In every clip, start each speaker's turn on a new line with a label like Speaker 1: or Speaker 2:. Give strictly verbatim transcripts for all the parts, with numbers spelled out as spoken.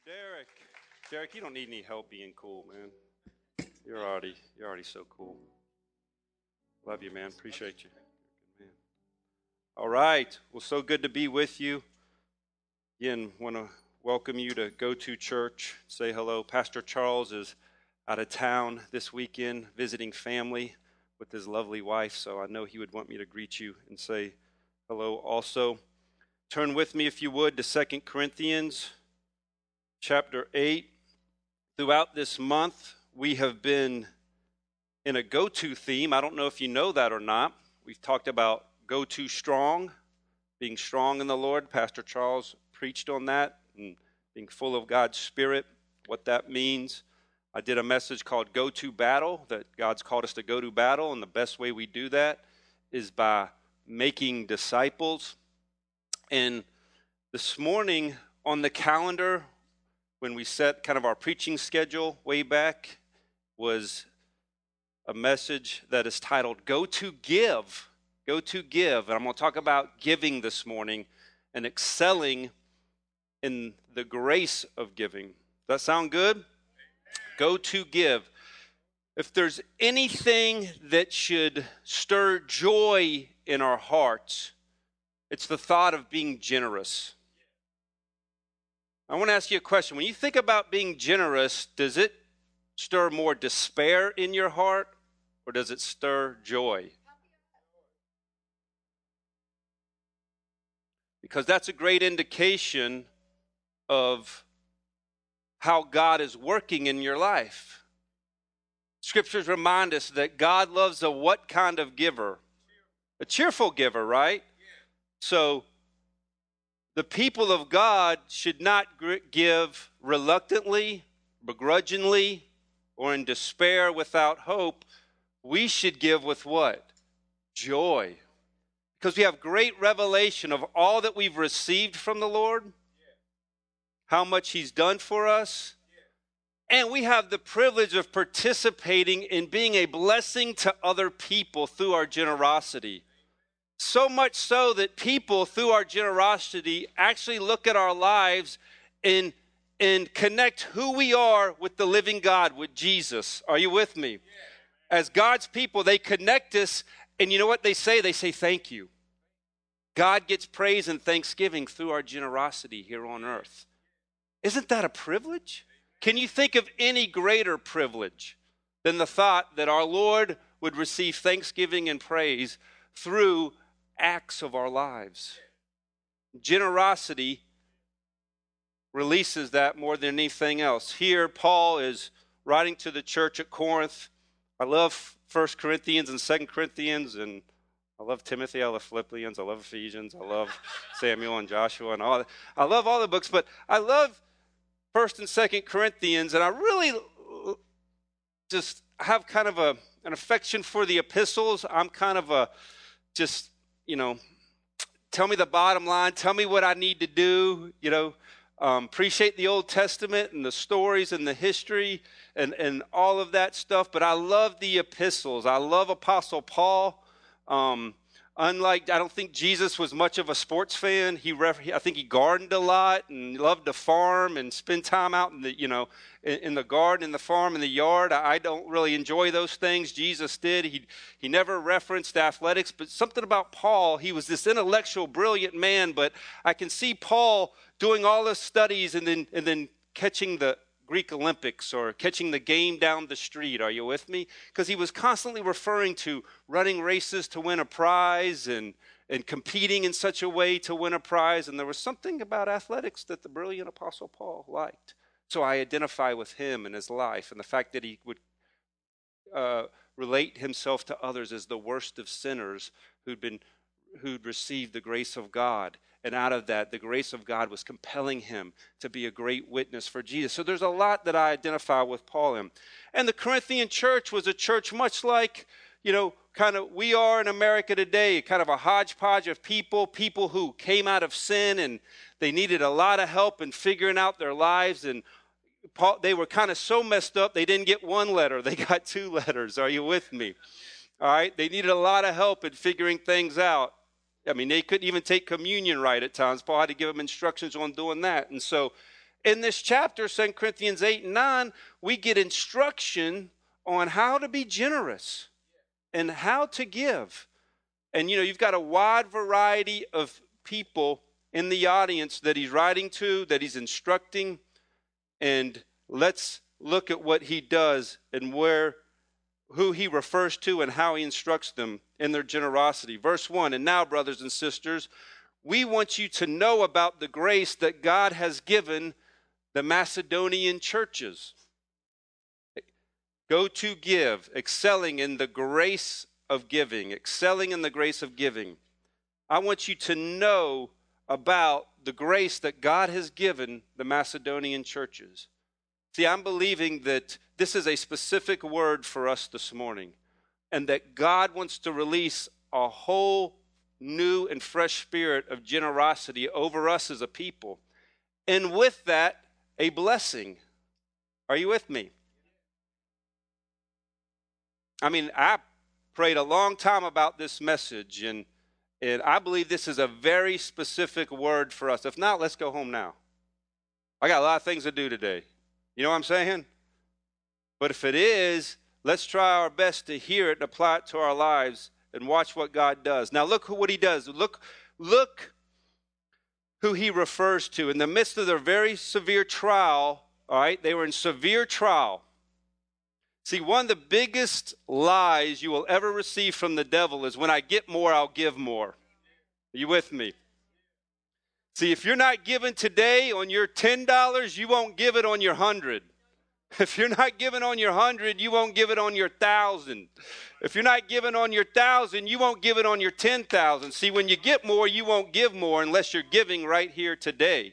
Speaker 1: Derek, Derek, you don't need any help being cool, man. You're already, you're already so cool. Love you, man. Appreciate you. Man. All right. Well, so good to be with you. Again, want to welcome you to Go To Church. Say hello. Pastor Charles is out of town this weekend visiting family with his lovely wife, so I know he would want me to greet you and say hello also. Turn with me, if you would, to Second Corinthians chapter eight. Throughout this month, we have been in a go-to theme. I don't know if you know that or not. We've talked about go to strong, being strong in the Lord. Pastor Charles preached on that, and being full of God's Spirit, what that means. I did a message called Go To Battle, that God's called us to go to battle, and the best way we do that is by making disciples. And this morning on the calendar, when we set kind of our preaching schedule way back, was a message that is titled Go To Give. Go To Give. And I'm going to talk about giving this morning and excelling in the grace of giving. Does that sound good? Go To Give. If there's anything that should stir joy in our hearts, it's the thought of being generous. I want to ask you a question. When you think about being generous, does it stir more despair in your heart, or does it stir joy? Because that's a great indication of how God is working in your life. Scriptures remind us that God loves a what kind of giver? A cheerful giver, right? So the people of God should not give reluctantly, begrudgingly, or in despair without hope. We should give with what? Joy. Because we have great revelation of all that we've received from the Lord, how much He's done for us, and we have the privilege of participating in being a blessing to other people through our generosity. So much so that people, through our generosity, actually look at our lives and, and connect who we are with the living God, with Jesus. Are you with me? As God's people, they connect us, and you know what they say? They say thank you. God gets praise and thanksgiving through our generosity here on earth. Isn't that a privilege? Can you think of any greater privilege than the thought that our Lord would receive thanksgiving and praise through acts of our lives? Generosity releases that more than anything else. Here, Paul is writing to the church at Corinth. I love First Corinthians and Second Corinthians, and I love Timothy, I love Philippians, I love Ephesians, I love Samuel and Joshua, and all. I love all the books, but I love First and Second Corinthians, and I really just have kind of a an affection for the epistles. I'm kind of a just you know, tell me the bottom line, tell me what I need to do, you know, um, appreciate the Old Testament and the stories and the history and, and all of that stuff, but I love the epistles. I love Apostle Paul. Um, unlike, I don't think Jesus was much of a sports fan. He, ref, I think he gardened a lot and loved to farm and spend time out in the, you know, in, in the garden, in the farm, in the yard. I, I don't really enjoy those things. Jesus did. He, he never referenced athletics, but something about Paul, he was this intellectual, brilliant man, but I can see Paul doing all the studies and then, and then catching the Greek Olympics or catching the game down the street. Are you with me? Because he was constantly referring to running races to win a prize and, and competing in such a way to win a prize. And there was something about athletics that the brilliant Apostle Paul liked. So I identify with him and his life and the fact that he would uh, relate himself to others as the worst of sinners who'd been who'd received the grace of God. And out of that, the grace of God was compelling him to be a great witness for Jesus. So there's a lot that I identify with Paul in. And the Corinthian church was a church much like, you know, kind of we are in America today, kind of a hodgepodge of people, people who came out of sin and they needed a lot of help in figuring out their lives. And Paul, they were kind of so messed up, they didn't get one letter, they got two letters. Are you with me? All right, they needed a lot of help in figuring things out. I mean, they couldn't even take communion right at times. Paul had to give them instructions on doing that. And so in this chapter, Second Corinthians eight and nine, we get instruction on how to be generous and how to give. And, you know, you've got a wide variety of people in the audience that he's writing to, that he's instructing. And let's look at what he does and where, who he refers to and how he instructs them in their generosity. Verse one, and now, brothers and sisters, we want you to know about the grace that God has given the Macedonian churches. Go to give, excelling in the grace of giving, excelling in the grace of giving. I want you to know about the grace that God has given the Macedonian churches. See, I'm believing that this is a specific word for us this morning, and that God wants to release a whole new and fresh spirit of generosity over us as a people. And with that, a blessing. Are you with me? I mean, I prayed a long time about this message, and, and I believe this is a very specific word for us. If not, let's go home now. I got a lot of things to do today. You know what I'm saying? But if it is, let's try our best to hear it and apply it to our lives and watch what God does. Now look what he does. Look, look who he refers to. In the midst of their very severe trial, all right, they were in severe trial. See, one of the biggest lies you will ever receive from the devil is, when I get more, I'll give more. Are you with me? See, if you're not giving today on your ten dollars, you won't give it on your one hundred. If you're not giving on your one hundred, you won't give it on your one thousand. If you're not giving on your one thousand, you won't give it on your ten thousand. See, when you get more, you won't give more unless you're giving right here today.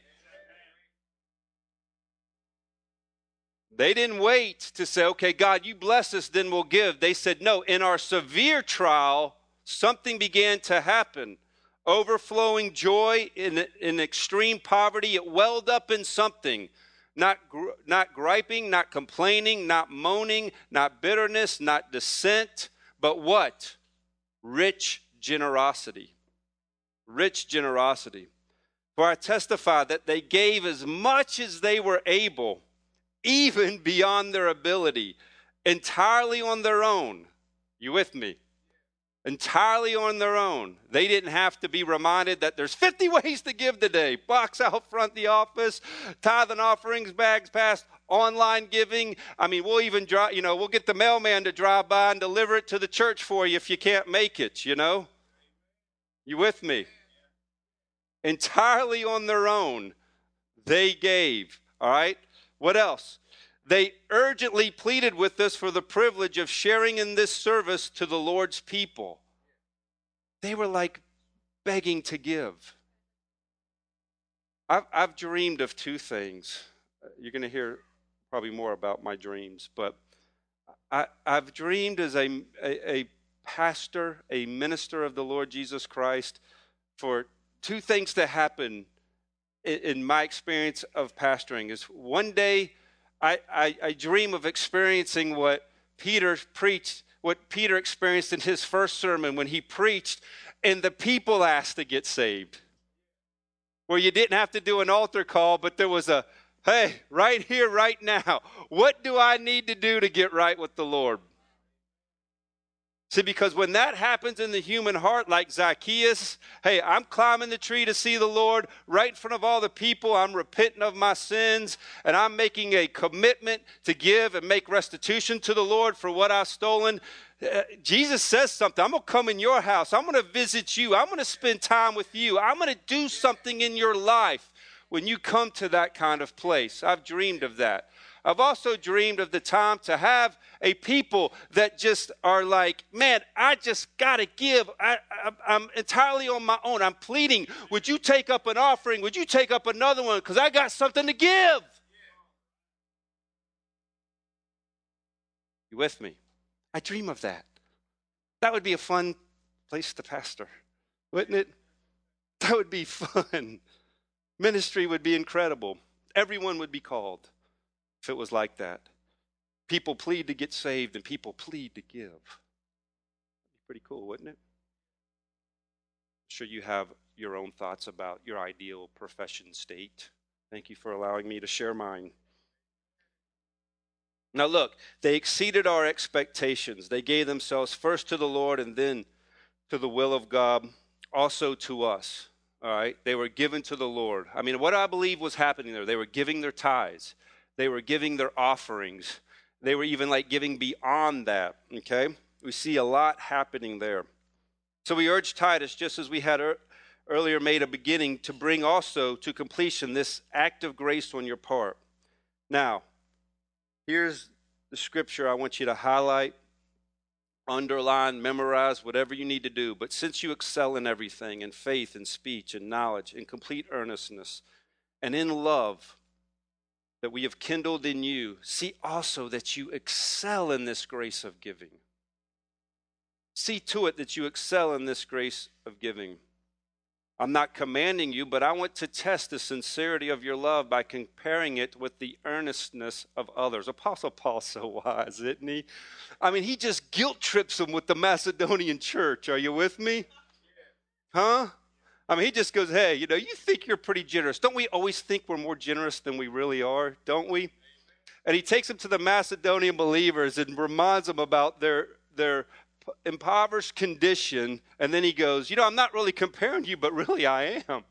Speaker 1: They didn't wait to say, okay, God, you bless us, then we'll give. They said, no, in our severe trial, something began to happen. Overflowing joy in, in extreme poverty, it welled up in something. Not, not griping, not complaining, not moaning, not bitterness, not dissent, but what? Rich generosity. Rich generosity. For I testify that they gave as much as they were able, even beyond their ability, entirely on their own. You with me? Entirely on their own. They didn't have to be reminded that there's fifty ways to give today. Box out front the office, tithe and offerings, bags passed, online giving. I mean, we'll even drive, you know, we'll get the mailman to drive by and deliver it to the church for you if you can't make it, you know? You with me? Entirely on their own, they gave, all right? What else? They urgently pleaded with us for the privilege of sharing in this service to the Lord's people. They were like begging to give. I've, I've dreamed of two things. You're going to hear probably more about my dreams, but I, I've dreamed as a, a, a pastor, a minister of the Lord Jesus Christ, for two things to happen in, in my experience of pastoring. Is one day I, I, I dream of experiencing what Peter preached, what Peter experienced in his first sermon when he preached, and the people asked to get saved. Where you didn't have to do an altar call, but there was a, hey, right here, right now, what do I need to do to get right with the Lord? See, because when that happens in the human heart, like Zacchaeus, hey, I'm climbing the tree to see the Lord right in front of all the people. I'm repenting of my sins, and I'm making a commitment to give and make restitution to the Lord for what I've stolen. Uh, Jesus says something. I'm going to come in your house. I'm going to visit you. I'm going to spend time with you. I'm going to do something in your life when you come to that kind of place. I've dreamed of that. I've also dreamed of the time to have a people that just are like, man, I just got to give. I, I, I'm entirely on my own. I'm pleading, would you take up an offering? Would you take up another one? Because I got something to give. You with me? I dream of that. That would be a fun place to pastor, wouldn't it? That would be fun. Ministry would be incredible. Everyone would be called. If it was like that. People plead to get saved and people plead to give. That'd be pretty cool, wouldn't it? I'm sure you have your own thoughts about your ideal profession state Thank you for allowing me to share mine. Now look, they exceeded our expectations. They gave themselves first to the Lord and then to the will of God, also to us. All right? They were given to the Lord. I mean, what I believe was happening there, they were giving their tithes. They were giving their offerings. They were even like giving beyond that, okay? We see a lot happening there. So we urge Titus, just as we had er- earlier made a beginning, to bring also to completion this act of grace on your part. Now, here's the scripture I want you to highlight, underline, memorize, whatever you need to do. But since you excel in everything, in faith, in speech, in knowledge, in complete earnestness, and in love that we have kindled in you, see also that you excel in this grace of giving. See to it that you excel in this grace of giving. I'm not commanding you, but I want to test the sincerity of your love by comparing it with the earnestness of others. Apostle Paul's so wise, isn't he? I mean, he just guilt trips them with the Macedonian church. Are you with me? Huh? I mean, he just goes, hey, you know, you think you're pretty generous. Don't we always think we're more generous than we really are? Don't we? And he takes them to the Macedonian believers and reminds them about their their impoverished condition, and then he goes, you know, I'm not really comparing you, but really I am.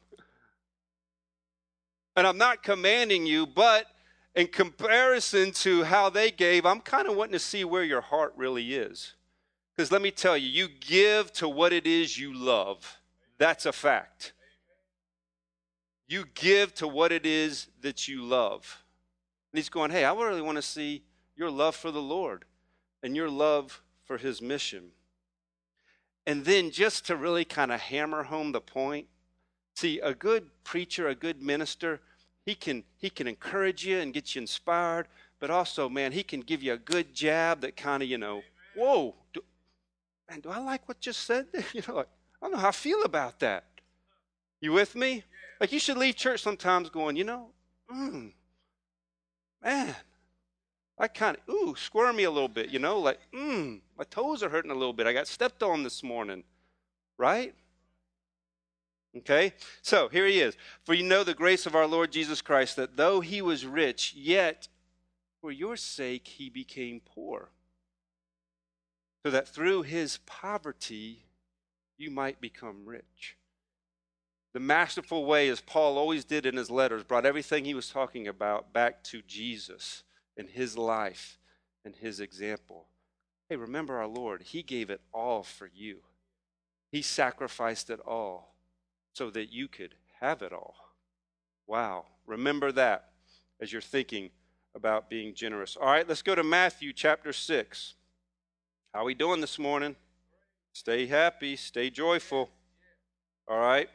Speaker 1: And I'm not commanding you, but in comparison to how they gave, I'm kind of wanting to see where your heart really is. Because let me tell you, you give to what it is you love. That's a fact. You give to what it is that you love. And he's going, hey, I really want to see your love for the Lord and your love for his mission. And then just to really kind of hammer home the point, see, a good preacher, a good minister, he can he can encourage you and get you inspired, but also, man, he can give you a good jab that kind of, you know, whoa, do, man, do I like what just said there? You know, like, I don't know how I feel about that. You with me? Like, you should leave church sometimes going, you know, mm, man, I kind of, ooh, squirmy a little bit, you know, like, mm, my toes are hurting a little bit. I got stepped on this morning, right? Okay, so here he is. For you know the grace of our Lord Jesus Christ, that though he was rich, yet for your sake he became poor, so that through his poverty you might become rich. The masterful way, as Paul always did in his letters, brought everything he was talking about back to Jesus and his life and his example. Hey, remember our Lord. He gave it all for you. He sacrificed it all so that you could have it all. Wow. Remember that as you're thinking about being generous. All right, let's go to Matthew chapter six. How are we doing this morning? Stay happy, stay joyful. All right.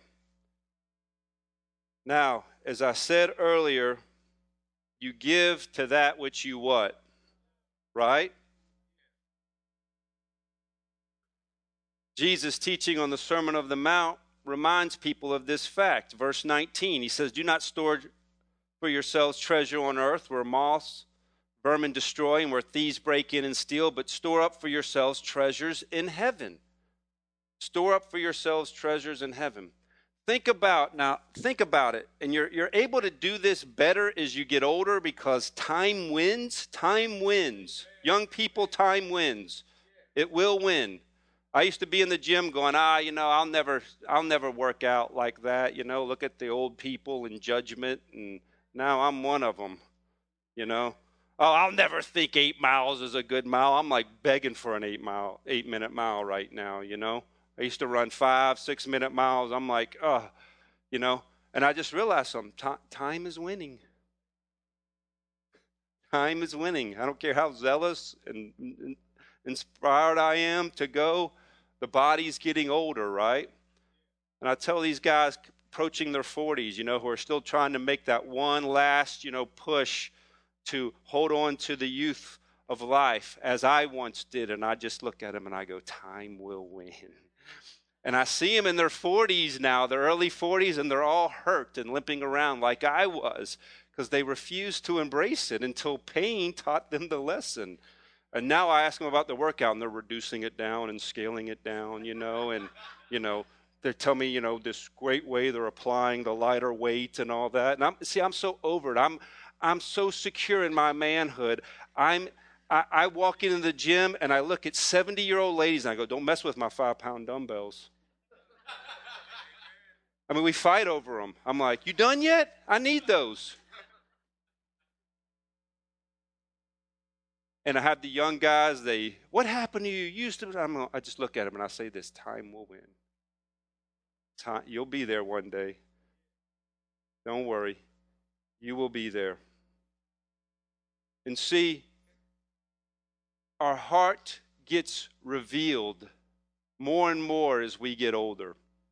Speaker 1: Now, as I said earlier, you give to that which you what? Right? Jesus, teaching on the Sermon on the Mount, reminds people of this fact. Verse nineteen, he says, do not store for yourselves treasure on earth where moths, vermin destroy, and where thieves break in and steal, but store up for yourselves treasures in heaven. Store up for yourselves treasures in heaven. Think about, now, think about it. And you're, you're able to do this better as you get older because time wins. Time wins. Young people, time wins. It will win. I used to be in the gym going, ah, you know, I'll never, I'll never work out like that. You know, look at the old people in judgment. And now I'm one of them, you know. Oh, I'll never think eight miles is a good mile. I'm like begging for an eight mile, eight minute mile right now, you know. I used to run five, six minute miles. I'm like, oh, you know, and I just realized something. T- time is winning. Time is winning. I don't care how zealous and, and inspired I am to go. The body's getting older, right? And I tell these guys approaching their forties, you know, who are still trying to make that one last, you know, push to hold on to the youth of life as I once did. And I just look at them and I go, time will win. And I see them in their forties now, their early forties, and they're all hurt and limping around like I was because they refused to embrace it until pain taught them the lesson. And now I ask them about the workout, and they're reducing it down and scaling it down, you know, and, you know, they tell me, you know, this great way they're applying the lighter weight and all that. And I'm, see, I'm so over it. I'm, I'm so secure in my manhood. I'm, I, I walk into the gym and I look at seventy-year-old ladies and I go, don't mess with my five-pound dumbbells. I mean, we fight over them. I'm like, you done yet? I need those. And I have the young guys, they, what happened to you? You used to, I'm, I just look at them and I say this, time will win. Time, you'll be there one day. Don't worry. You will be there. And see, our heart gets revealed more and more as we get older.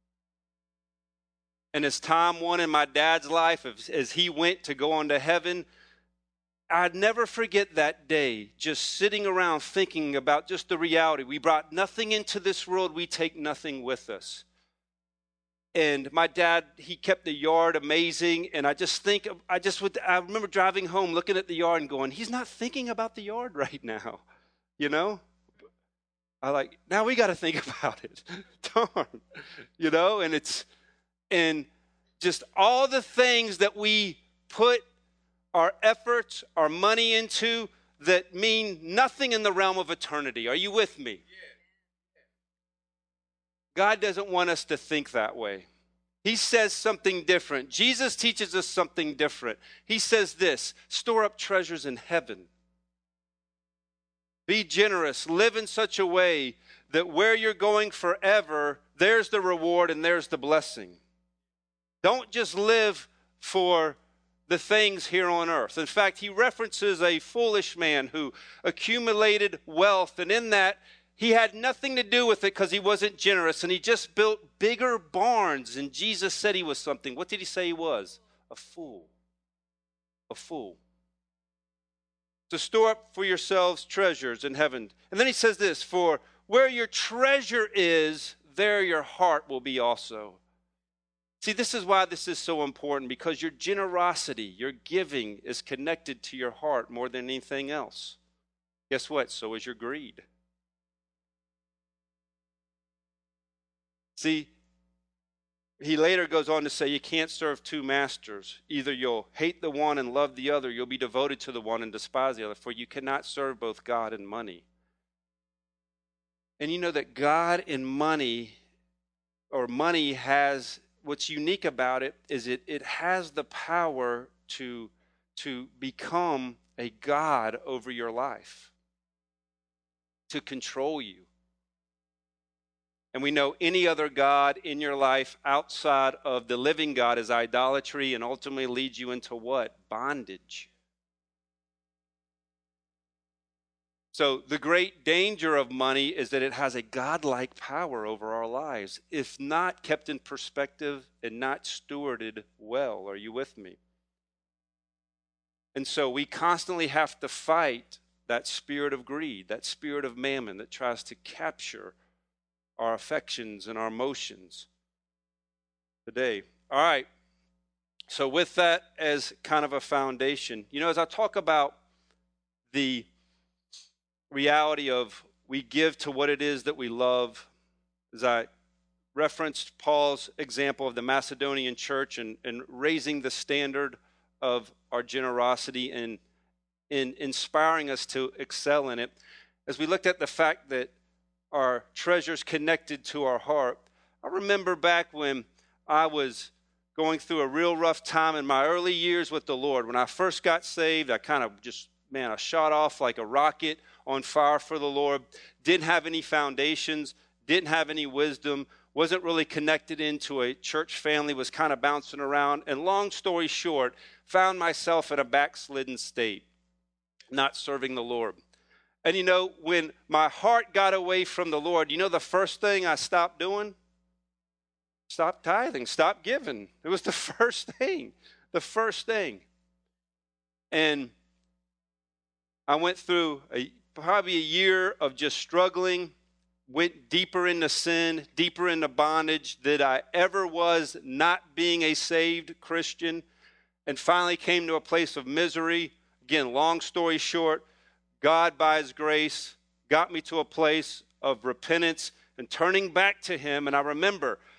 Speaker 1: And as time went in my dad's life, as, as he went to go on to heaven, I'd never forget that day, just sitting around thinking about just the reality. We brought nothing into this world. We take nothing with us. And my dad, he kept the yard amazing. And I just think, I just would, I remember driving home, looking at the yard and going, he's not thinking about the yard right now. You know? I like, now we got to think about it. Darn. You know? And it's, and just all the things that we put our efforts, our money into that mean nothing in the realm of eternity. Are you with me? God doesn't want us to think that way. He says something different. Jesus teaches us something different. He says this, store up treasures in heaven. Be generous. Live in such a way that where you're going forever, there's the reward and there's the blessing. Don't just live for the things here on earth. In fact, he references a foolish man who accumulated wealth, and in that, he had nothing to do with it because he wasn't generous, and he just built bigger barns, and Jesus said he was something. What did he say he was? A fool. A fool. To store up for yourselves treasures in heaven. And then he says this, for where your treasure is, there your heart will be also. See, this is why this is so important, because your generosity, your giving is connected to your heart more than anything else. Guess what? So is your greed. See, he later goes on to say you can't serve two masters. Either you'll hate the one and love the other, you'll be devoted to the one and despise the other, for you cannot serve both God and money. And you know that God and money, or money has, what's unique about it is it, it has the power to, to become a god over your life, to control you. And we know any other god in your life outside of the living God is idolatry and ultimately leads you into what? Bondage. So the great danger of money is that it has a godlike power over our lives, if not kept in perspective and not stewarded well. Are you with me? And so we constantly have to fight that spirit of greed, that spirit of mammon that tries to capture our affections and our emotions today. All right. So with that as kind of a foundation, you know, as I talk about the reality of we give to what it is that we love, as I referenced Paul's example of the Macedonian church and, and raising the standard of our generosity and in inspiring us to excel in it, as we looked at the fact that our treasures connected to our heart, I remember back when I was going through a real rough time in my early years with the Lord. When I first got saved, I kind of just, man, I shot off like a rocket on fire for the Lord, didn't have any foundations, didn't have any wisdom, wasn't really connected into a church family, was kind of bouncing around, and long story short, found myself in a backslidden state, not serving the Lord. And you know, when my heart got away from the Lord, you know the first thing I stopped doing? Stop tithing, stop giving. It was the first thing, the first thing. And I went through a probably a year of just struggling, went deeper into sin, deeper into bondage than I ever was not being a saved Christian, and finally came to a place of misery. Again, long story short, God, by his grace, got me to a place of repentance and turning back to him. And I remember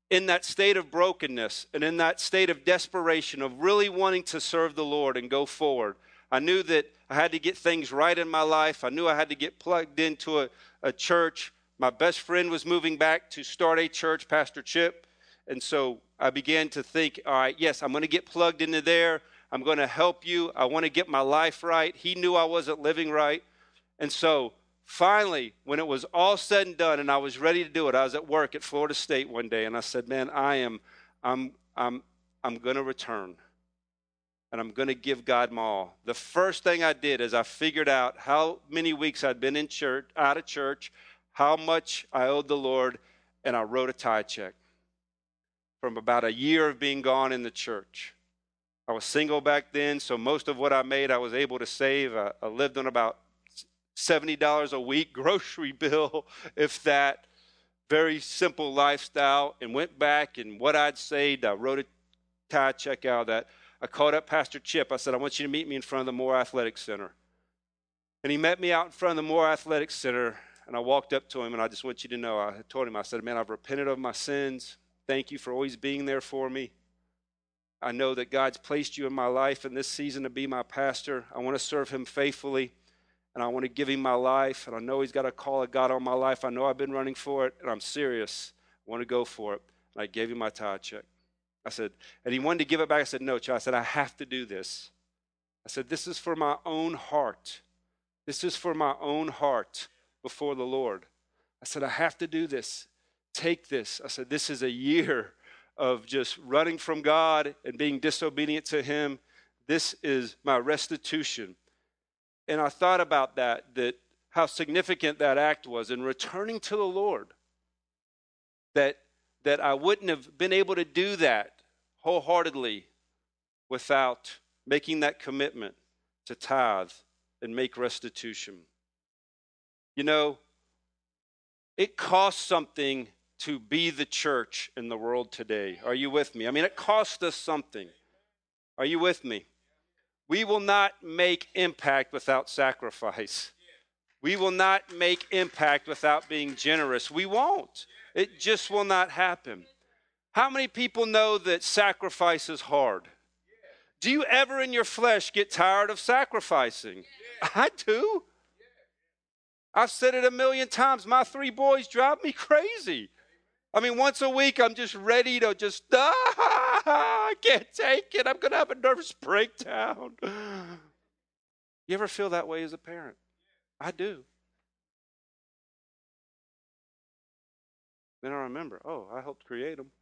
Speaker 1: in that state of brokenness and in that state of desperation of really wanting to serve the Lord and go forward. I knew that I had to get things right in my life. I knew I had to get plugged into a, a church. My best friend was moving back to start a church, Pastor Chip. And so I began to think, all right, yes, I'm going to get plugged into there. I'm going to help you. I want to get my life right. He knew I wasn't living right. And so finally, when it was all said and done and I was ready to do it, I was at work at Florida State one day and I said, man, I am, I'm, I'm, I'm going to return and I'm going to give God my all. The first thing I did is I figured out how many weeks I'd been in church, out of church, how much I owed the Lord, and I wrote a tithe check from about a year of being gone in the church. I was single back then, so most of what I made I was able to save. I, I lived on about seventy dollars a week grocery bill, if that. Very simple lifestyle, and went back and what I'd saved, I wrote a tithe check out of that. I called up Pastor Chip. I said, I want you to meet me in front of the Moore Athletic Center. And he met me out in front of the Moore Athletic Center, and I walked up to him, and I just want you to know, I told him, I said, man, I've repented of my sins. Thank you for always being there for me. I know that God's placed you in my life in this season to be my pastor. I want to serve him faithfully, and I want to give him my life, and I know he's got a call of God on my life. I know I've been running for it, and I'm serious. I want to go for it. And I gave him my tithe check. I said, and he wanted to give it back. I said, no, Chuck. I said, I have to do this. I said, this is for my own heart. This is for my own heart before the Lord. I said, I have to do this. Take this. I said, this is a year of just running from God and being disobedient to him. This is my restitution. And I thought about that, that how significant that act was in returning to the Lord. That, that I wouldn't have been able to do that wholeheartedly without making that commitment to tithe and make restitution. You know, it costs something to be the church in the world today. Are you with me? I mean, it costs us something. Are you with me? We will not make impact without sacrifice. We will not make impact without being generous. We won't. It just will not happen. How many people know that sacrifice is hard? Do you ever in your flesh get tired of sacrificing? I do. I've said it a million times. My three boys drive me crazy. I mean, once a week, I'm just ready to just, ah, I can't take it. I'm going to have a nervous breakdown. You ever feel that way as a parent? I do. Then I remember, oh, I helped create them.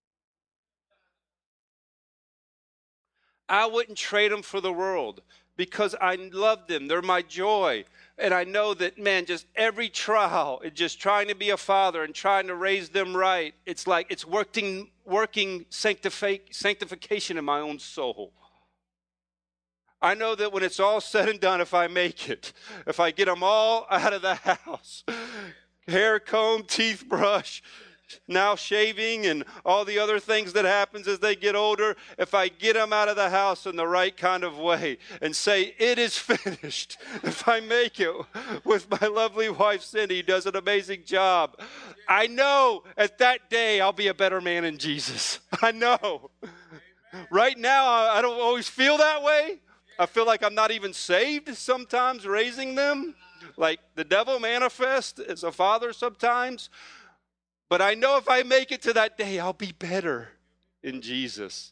Speaker 1: I wouldn't trade them for the world because I love them. They're my joy. And I know that, man, just every trial, and just trying to be a father and trying to raise them right, it's like it's working, working sanctifi- sanctification in my own soul. I know that when it's all said and done, if I make it, if I get them all out of the house, hair comb, teeth brush, now shaving and all the other things that happens as they get older, if I get them out of the house in the right kind of way and say, it is finished, if I make it with my lovely wife, Cindy, who does an amazing job, I know at that day I'll be a better man in Jesus. I know. Right now, I don't always feel that way. I feel like I'm not even saved sometimes raising them, like the devil manifests as a father sometimes. But I know if I make it to that day, I'll be better in Jesus.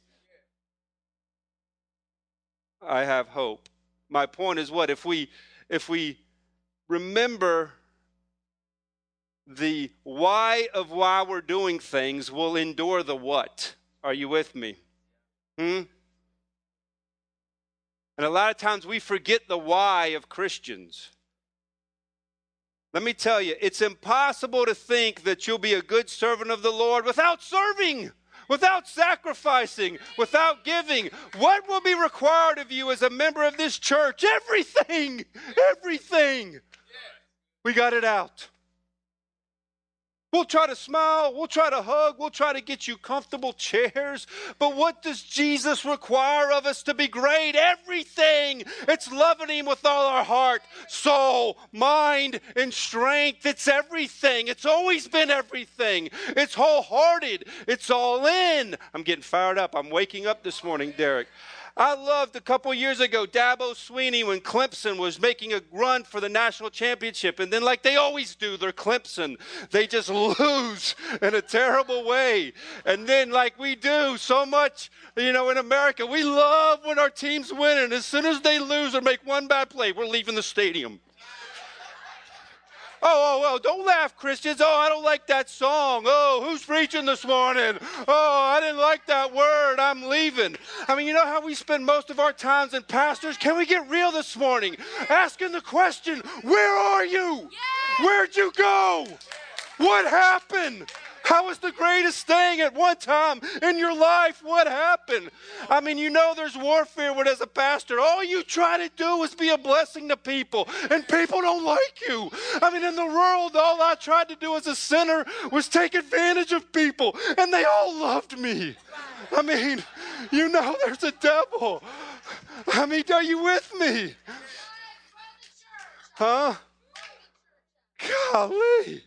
Speaker 1: I have hope. My point is what? If we, if we remember the why of why we're doing things, we'll endure the what. Are you with me? Hmm? And a lot of times we forget the why of Christians. Let me tell you, it's impossible to think that you'll be a good servant of the Lord without serving, without sacrificing, without giving. What will be required of you as a member of this church? Everything, everything. We got it out. We'll try to smile, we'll try to hug, we'll try to get you comfortable chairs. But what does Jesus require of us to be great? Everything. thing. It's loving him with all our heart, soul, mind, and strength. It's everything. It's always been everything. It's wholehearted. It's all in. I'm getting fired up. I'm waking up this morning, Derek. I loved a couple years ago, Dabo Swinney, when Clemson was making a run for the national championship. And then like they always do, they're Clemson. They just lose in a terrible way. And then like we do so much, you know, in America, we love when our teams win. And as soon as they lose or make one bad play, we're leaving the stadium. Oh, oh, oh, don't laugh, Christians. Oh, I don't like that song. Oh, who's preaching this morning? Oh, I didn't like that word. I'm leaving. I mean, you know how we spend most of our times in pastors? Can we get real this morning? Asking the question, where are you? Yeah. Where'd you go? What happened? How was the greatest thing at one time in your life? What happened? I mean, you know there's warfare when as a pastor, all you try to do is be a blessing to people, and people don't like you. I mean, in the world, all I tried to do as a sinner was take advantage of people, and they all loved me. I mean, you know there's a devil. I mean, are you with me? Huh? Golly.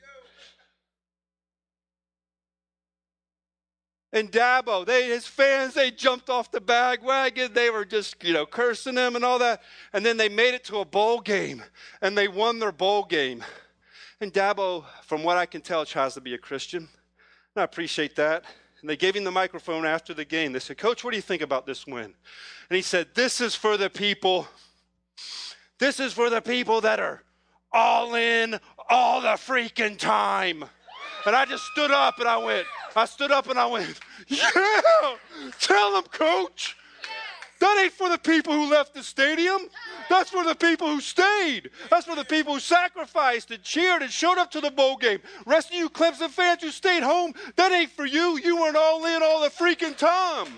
Speaker 1: And Dabo, they, his fans, they jumped off the bandwagon. They were just, you know, cursing him and all that. And then they made it to a bowl game, and they won their bowl game. And Dabo, from what I can tell, tries to be a Christian. And I appreciate that. And they gave him the microphone after the game. They said, Coach, what do you think about this win? And he said, this is for the people. This is for the people that are all in all the freaking time. And I just stood up and I went, I stood up and I went, yeah, tell them, Coach. That ain't for the people who left the stadium. That's for the people who stayed. That's for the people who sacrificed and cheered and showed up to the bowl game. Rest of you Clemson fans who stayed home, that ain't for you. You weren't all in all the freaking time.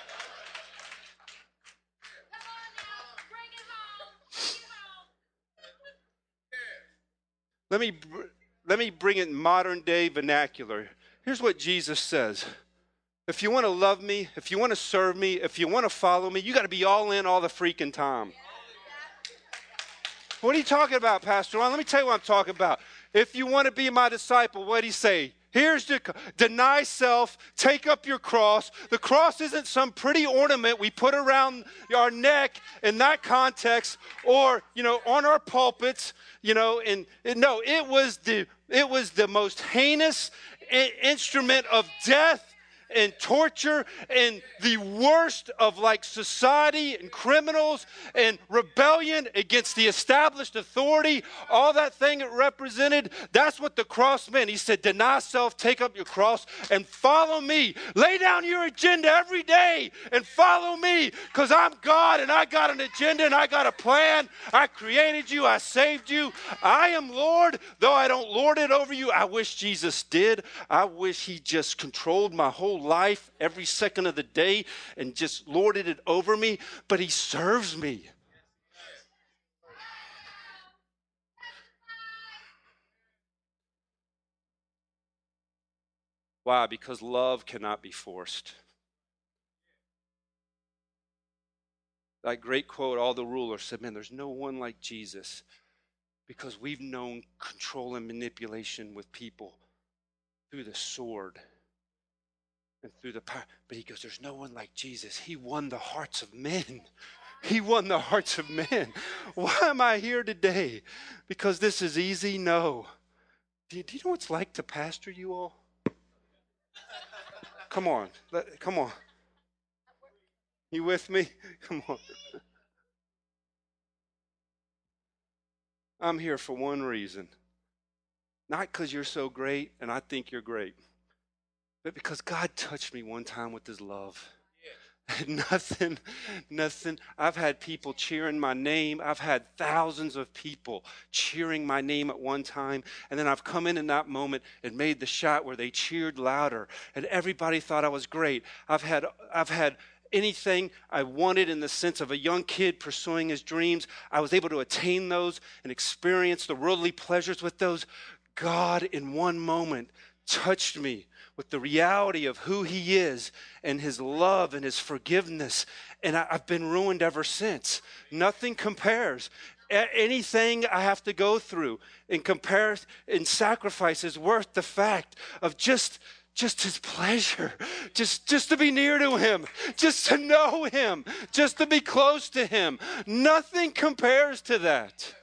Speaker 1: Let me, let me bring it in modern day vernacular. Here's what Jesus says. If you want to love me, if you want to serve me, if you want to follow me, you got to be all in all the freaking time. What are you talking about, Pastor Ron? Let me tell you what I'm talking about. If you want to be my disciple, what did he say? Here's the, deny self, take up your cross. The cross isn't some pretty ornament we put around our neck in that context, or, you know, on our pulpits, you know, and, and no, it was the, it was the most heinous i- instrument of death and torture and the worst of like society and criminals and rebellion against the established authority, all that thing it represented. That's what the cross meant. He said, deny self, take up your cross and follow me. Lay down your agenda every day and follow me, because I'm God and I got an agenda and I got a plan. I created you. I saved you. I am Lord, though I don't lord it over you. I wish Jesus did. I wish he just controlled my whole life every second of the day and just lorded it over me, but he serves me. Why? Because love cannot be forced. That great quote, all the rulers said, man, there's no one like Jesus, because we've known control and manipulation with people through the sword and through the power. But he goes, there's no one like Jesus. He won the hearts of men. He won the hearts of men. Why am I here today? Because this is easy? No. Do you, do you know what it's like to pastor you all? Come on. Let, come on. You with me? Come on. I'm here for one reason. Not because you're so great and I think you're great, but because God touched me one time with his love. Yeah. nothing, nothing. I've had people cheering my name. I've had thousands of people cheering my name at one time. And then I've come in in that moment and made the shot where they cheered louder. And everybody thought I was great. I've had, I've had anything I wanted in the sense of a young kid pursuing his dreams. I was able to attain those and experience the worldly pleasures with those. God, in one moment, touched me with the reality of who he is and his love and his forgiveness. And I, I've been ruined ever since. Nothing compares. A- anything I have to go through in comparison, in sacrifice is worth the fact of just, just his pleasure, just, just to be near to him, just to know him, just to be close to him. Nothing compares to that.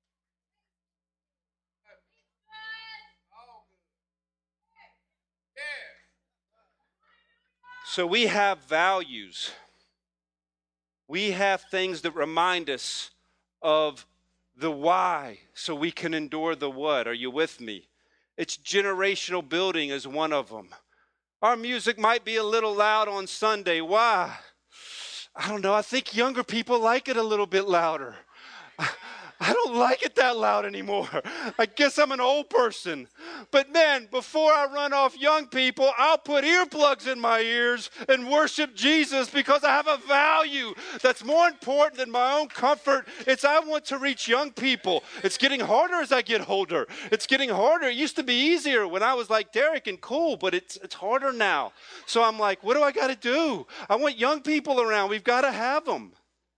Speaker 1: So we have values. We have things that remind us of the why so we can endure the what. Are you with me? It's generational building is one of them. Our music might be a little loud on Sunday. Why? I don't know. I think younger people like it a little bit louder. I don't like it that loud anymore. I guess I'm an old person. But man, before I run off young people, I'll put earplugs in my ears and worship Jesus because I have a value that's more important than my own comfort. It's I want to reach young people. It's getting harder as I get older. It's getting harder. It used to be easier when I was like Derek and cool, but it's it's harder now. So I'm like, what do I got to do? I want young people around. We've got to have them.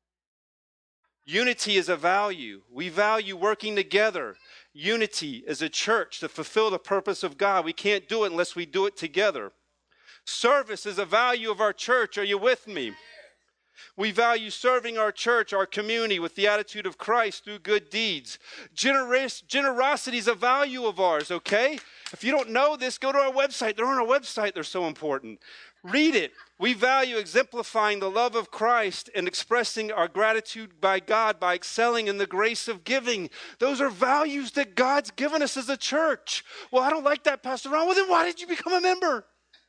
Speaker 1: Unity is a value. We value working together. Unity as a church to fulfill the purpose of God. We can't do it unless we do it together. Service is a value of our church. Are you with me? We value serving our church, our community with the attitude of Christ through good deeds. Generos- generosity is a value of ours, okay? If you don't know this, go to our website. They're on our website. They're so important. Read it. We value exemplifying the love of Christ and expressing our gratitude by God by excelling in the grace of giving. Those are values that God's given us as a church. Well, I don't like that, Pastor Ron. Well, then why did you become a member?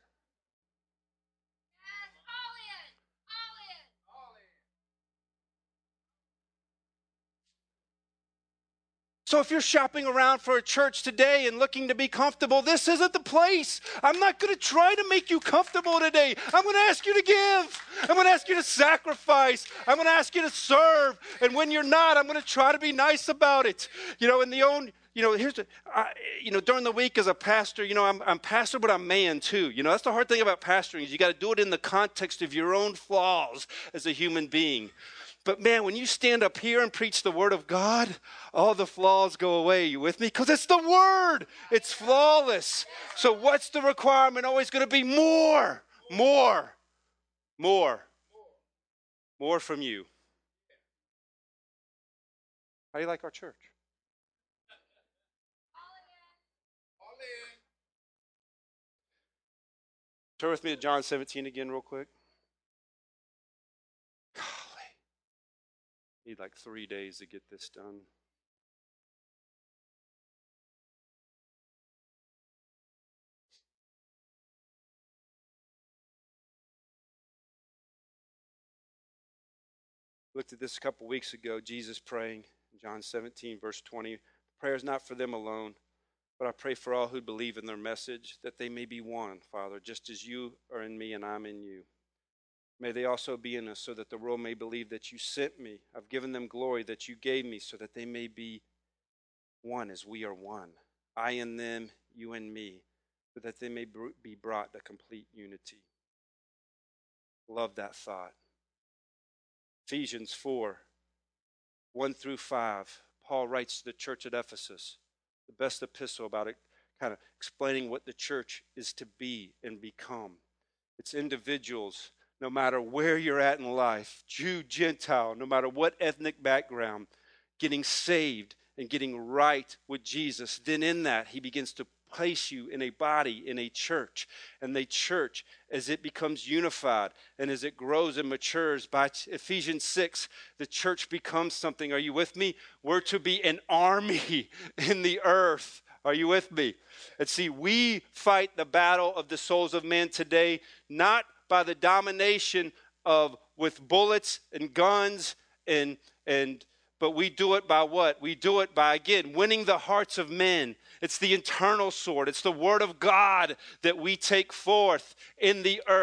Speaker 1: So if you're shopping around for a church today and looking to be comfortable, this isn't the place. I'm not going to try to make you comfortable today. I'm going to ask you to give. I'm going to ask you to sacrifice. I'm going to ask you to serve. And when you're not, I'm going to try to be nice about it. You know, in the own, you know, here's the, I, you know, during the week as a pastor, you know, I'm, I'm pastor, but I'm man too. You know, that's the hard thing about pastoring is you got to do it in the context of your own flaws as a human being. But man, when you stand up here and preach the word of God, all the flaws go away. You with me? Because it's the word. It's flawless. So what's the requirement? Always going to be more, more, more, more from you. How do you like our church? Turn with me to John seventeen again real quick. Need like three days to get this done. Looked at this a couple weeks ago, Jesus praying, John seventeen, verse twenty. Prayer is not for them alone, but I pray for all who believe in their message, that they may be one, Father, just as you are in me and I'm in you. May they also be in us so that the world may believe that you sent me. I've given them glory that you gave me so that they may be one as we are one. I in them, you in me, so that they may be brought to complete unity. Love that thought. Ephesians four, one through five. Paul writes to the church at Ephesus, the best epistle about it, kind of explaining what the church is to be and become. It's individuals, no matter where you're at in life, Jew, Gentile, no matter what ethnic background, getting saved and getting right with Jesus. Then in that, he begins to place you in a body, in a church. And the church, as it becomes unified and as it grows and matures, by Ephesians six, the church becomes something. Are you with me? We're to be an army in the earth. Are you with me? And see, we fight the battle of the souls of men today, not by the domination of with bullets and guns and and but we do it by what? We do it by, again, winning the hearts of men. It's the internal sword. It's the word of God that we take forth in the earth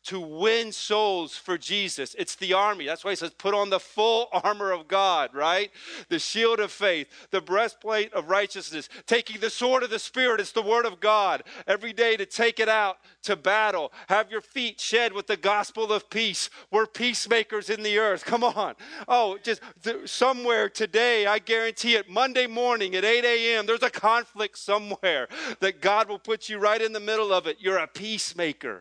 Speaker 1: to win souls for Jesus. It's the army. That's why he says, put on the full armor of God, right? The shield of faith, the breastplate of righteousness, taking the sword of the Spirit. It's the word of God. Every day to take it out to battle. Have your feet shed with the gospel of peace. We're peacemakers in the earth. Come on. Oh, just th- somewhere today, I guarantee it, Monday morning at eight a.m., there's a conflict somewhere that God will put you right in the middle of it. You're a peacemaker.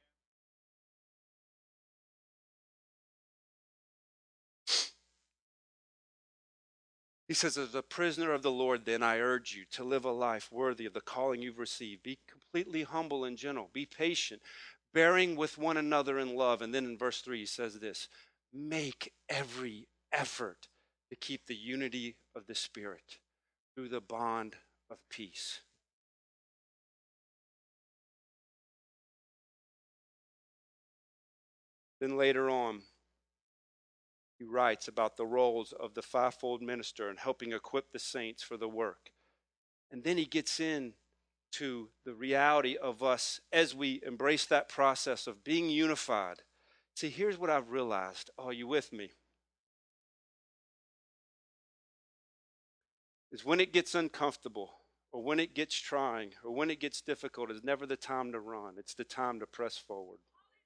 Speaker 1: He says, as a prisoner of the Lord, then I urge you to live a life worthy of the calling you've received. Be completely humble and gentle. Be patient, bearing with one another in love. And then in verse three, he says this, make every effort to keep the unity of the Spirit through the bond of peace. Then later on, he writes about the roles of the fivefold minister and helping equip the saints for the work. And then he gets in to the reality of us as we embrace that process of being unified. See, here's what I've realized. Are you with me? Is when it gets uncomfortable, or when it gets trying, or when it gets difficult, is never the time to run. It's the time to press forward.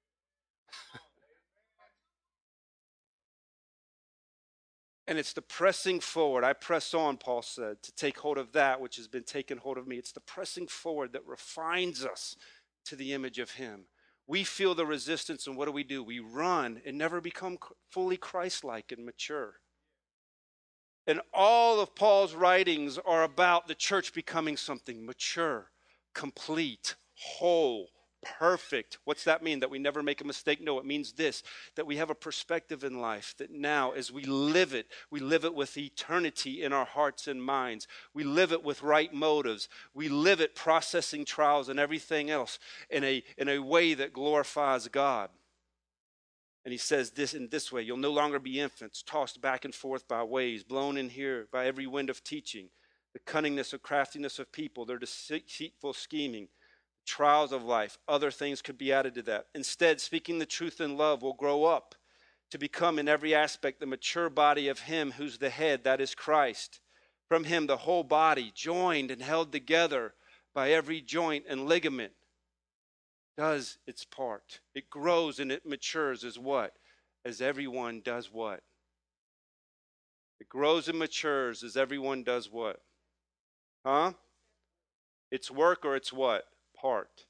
Speaker 1: And it's the pressing forward. I press on, Paul said, to take hold of that which has been taken hold of me. It's the pressing forward that refines us to the image of him. We feel the resistance, and what do we do? We run and never become fully Christ-like and mature. And all of Paul's writings are about the church becoming something mature, complete, whole, perfect. What's that mean? That we never make a mistake? No, it means this, that we have a perspective in life that now as we live it, we live it with eternity in our hearts and minds. We live it with right motives. We live it processing trials and everything else in a, in a way that glorifies God. And he says this in this way, you'll no longer be infants, tossed back and forth by waves, blown in here by every wind of teaching, the cunningness or craftiness of people, their deceitful scheming, trials of life, other things could be added to that. Instead, speaking the truth in love will grow up to become in every aspect the mature body of him who's the head, that is Christ. From him, the whole body, joined and held together by every joint and ligament, does its part. It grows and it matures as what? As everyone does what? It grows and matures as everyone does what? Huh? It's work or it's what? Part.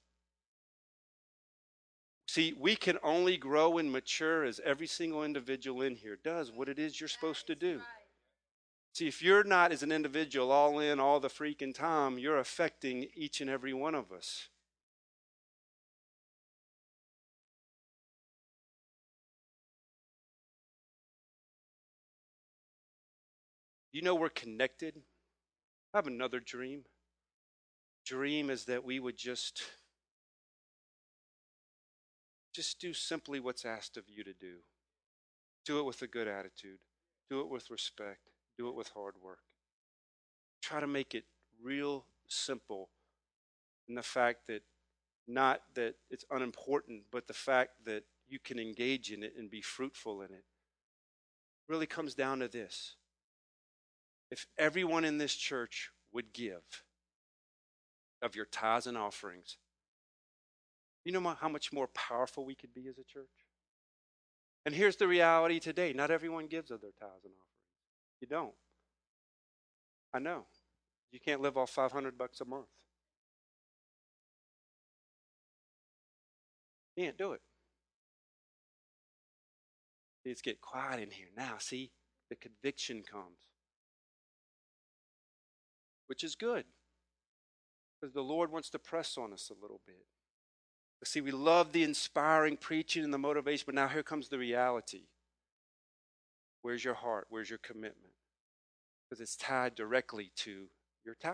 Speaker 1: See, we can only grow and mature as every single individual in here does what it is you're supposed to do. See, if you're not as an individual all in all the freaking time, you're affecting each and every one of us. You know we're connected. I have another dream. Dream is that we would just just do simply what's asked of you to do. Do it with a good attitude. Do it with respect. Do it with hard work. Try to make it real simple in the fact that not that it's unimportant, but the fact that you can engage in it and be fruitful in it really comes down to this. If everyone in this church would give of your tithes and offerings, you know how much more powerful we could be as a church? And here's the reality today. Not everyone gives of their tithes and offerings. You don't. I know. You can't live off five hundred bucks a month. You can't do it. Let's get quiet in here now. See, the conviction comes, which is good because the Lord wants to press on us a little bit. But see, we love the inspiring preaching and the motivation, but now here comes the reality. Where's your heart? Where's your commitment? Because it's tied directly to your tithe.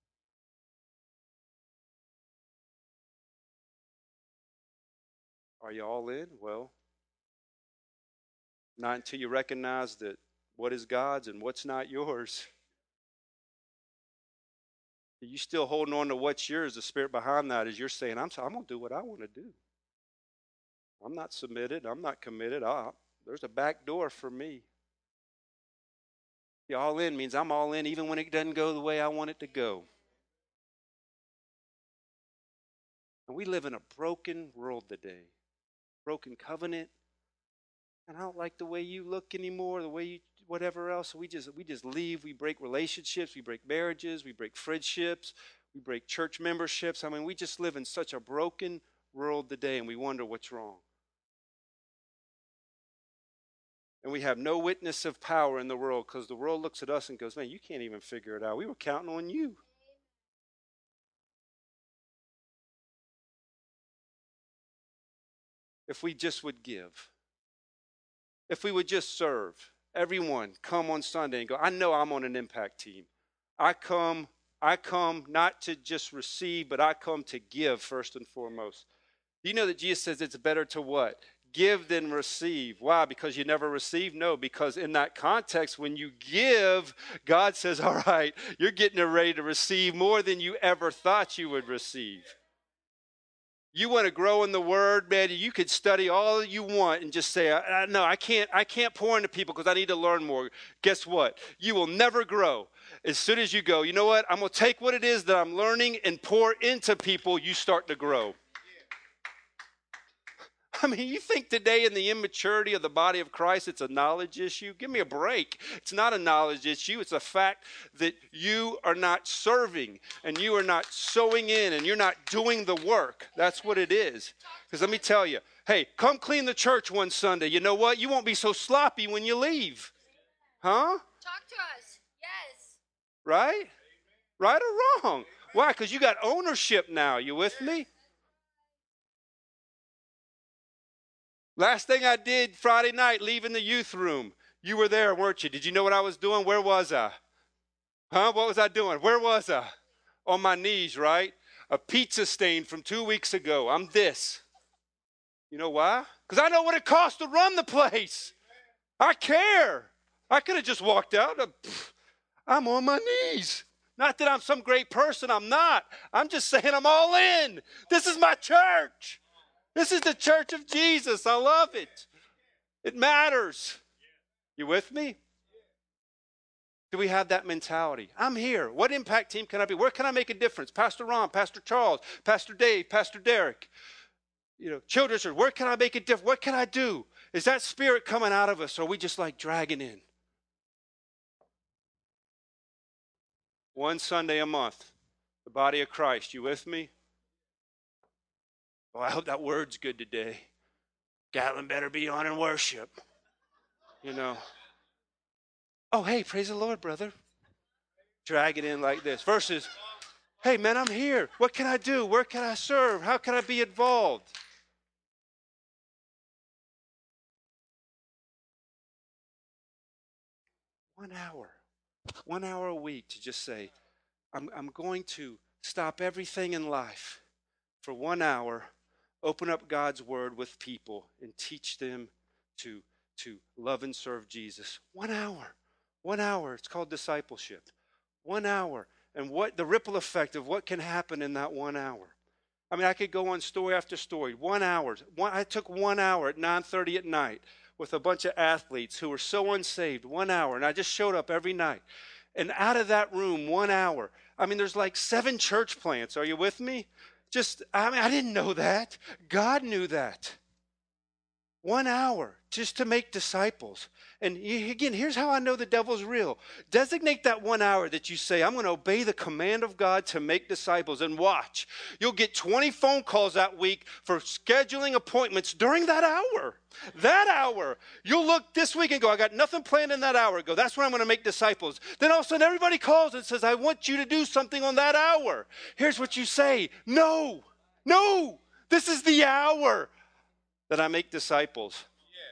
Speaker 1: Are you all in? Well, not until you recognize that what is God's and what's not yours. Are you still holding on to what's yours? The spirit behind that is you're saying, I'm, I'm going to do what I want to do. I'm not submitted. I'm not committed. Ah, there's a back door for me. The all in means I'm all in even when it doesn't go the way I want it to go. And we live in a broken world today. Broken covenant. And I don't like the way you look anymore, the way you, whatever else. We just, we just leave. We break relationships. We break marriages. We break friendships. We break church memberships. I mean, we just live in such a broken world today, and we wonder what's wrong. And we have no witness of power in the world because the world looks at us and goes, man, you can't even figure it out. We were counting on you. If we just would give. If we would just serve. Everyone come on Sunday and go, I know I'm on an impact team. I come, I come not to just receive, but I come to give first and foremost. Do you know that Jesus says it's better to what? Give than receive. Why? Because you never receive? No, because in that context, when you give, God says, all right, you're getting ready to receive more than you ever thought you would receive. You want to grow in the Word, man, you could study all you want and just say, I, I, no, I can't, I can't pour into people because I need to learn more. Guess what? You will never grow. As soon as you go, you know what? I'm going to take what it is that I'm learning and pour into people, you start to grow. I mean, you think today in the immaturity of the body of Christ, it's a knowledge issue? Give me a break. It's not a knowledge issue. It's a fact that you are not serving and you are not sowing in and you're not doing the work. That's what it is. Because let me tell you, hey, come clean the church one Sunday. You know what? You won't be so sloppy when you leave. Huh?
Speaker 2: Talk to us. Yes.
Speaker 1: Right? Right or wrong? Why? Because you got ownership now. You with me? Last thing I did Friday night, leaving the youth room. You were there, weren't you? Did you know what I was doing? Where was I? Huh? What was I doing? Where was I? On my knees, right? A pizza stain from two weeks ago. I'm this. You know why? Because I know what it costs to run the place. I care. I could have just walked out. I'm on my knees. Not that I'm some great person. I'm not. I'm just saying I'm all in. This is my church. This is the church of Jesus. I love it. It matters. You with me? Do we have that mentality? I'm here. What impact team can I be? Where can I make a difference? Pastor Ron, Pastor Charles, Pastor Dave, Pastor Derek. You know, children's church. Where can I make a difference? What can I do? Is that spirit coming out of us, or are we just like dragging in? One Sunday a month, the body of Christ. You with me? Well, I hope that word's good today. Gatlin better be on in worship. You know. Oh, hey, praise the Lord, brother. Drag it in like this. Versus, hey, man, I'm here. What can I do? Where can I serve? How can I be involved? One hour. One hour a week to just say, I'm, I'm going to stop everything in life for one hour, open up God's word with people and teach them to, to love and serve Jesus. One hour. One hour. It's called discipleship. One hour. And what the ripple effect of what can happen in that one hour. I mean, I could go on story after story. One hour. One, I took one hour at nine thirty at night with a bunch of athletes who were so unsaved. One hour. And I just showed up every night. And out of that room, one hour. I mean, there's like seven church plants. Are you with me? Just, I mean, I didn't know that. God knew that. One hour just to make disciples. And again, here's how I know the devil's real. Designate that one hour that you say, I'm going to obey the command of God to make disciples, and watch. You'll get twenty phone calls that week for scheduling appointments during that hour. That hour. You'll look this week and go, I got nothing planned in that hour. Go, that's when I'm going to make disciples. Then all of a sudden everybody calls and says, I want you to do something on that hour. Here's what you say. No, no, this is the hour that I make disciples.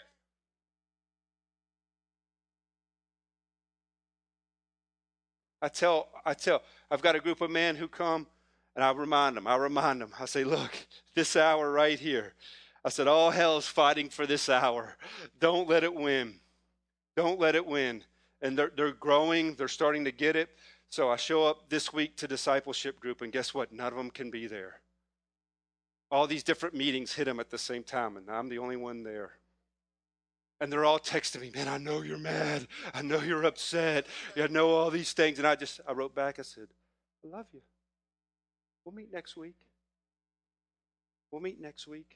Speaker 1: I tell, I tell, I've got a group of men who come, and I remind them, I remind them, I say, look, this hour right here, I said, all hell's fighting for this hour. Don't let it win. Don't let it win. And they're, they're growing, they're starting to get it. So I show up this week to discipleship group, and guess what? None of them can be there. All these different meetings hit him at the same time, and I'm the only one there. And they're all texting me, man, I know you're mad. I know you're upset. I know all these things. And I just, I wrote back, I said, I love you. We'll meet next week. We'll meet next week.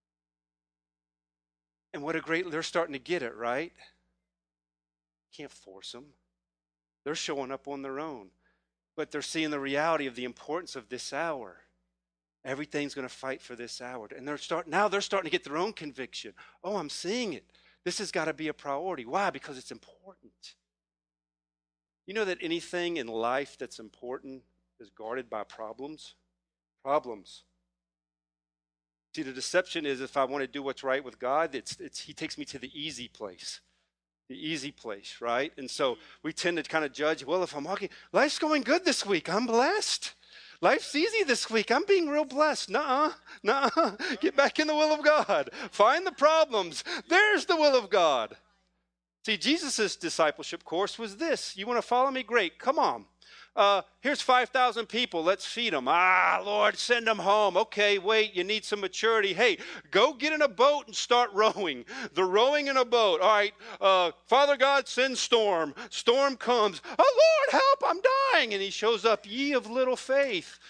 Speaker 1: And what a great, they're starting to get it, right? Can't force them. They're showing up on their own. But they're seeing the reality of the importance of this hour. Everything's going to fight for this hour. And they're start, now they're starting to get their own conviction. Oh, I'm seeing it. This has got to be a priority. Why? Because it's important. You know that anything in life that's important is guarded by problems? Problems. See, the deception is if I want to do what's right with God, it's, it's, he takes me to the easy place. The easy place, right? And so we tend to kind of judge, well, if I'm walking, life's going good this week. I'm blessed. Life's easy this week. I'm being real blessed. Nuh-uh, nuh-uh. Get back in the will of God. Find the problems. There's the will of God. See, Jesus' discipleship course was this. You want to follow me? Great. Come on. Uh, here's five thousand people. Let's feed them. Ah, Lord, send them home. Okay, wait, you need some maturity. Hey, go get in a boat and start rowing. The rowing in a boat. All right, uh, Father God, send storm. Storm comes. Oh, Lord, help, I'm dying. And he shows up, ye of little faith.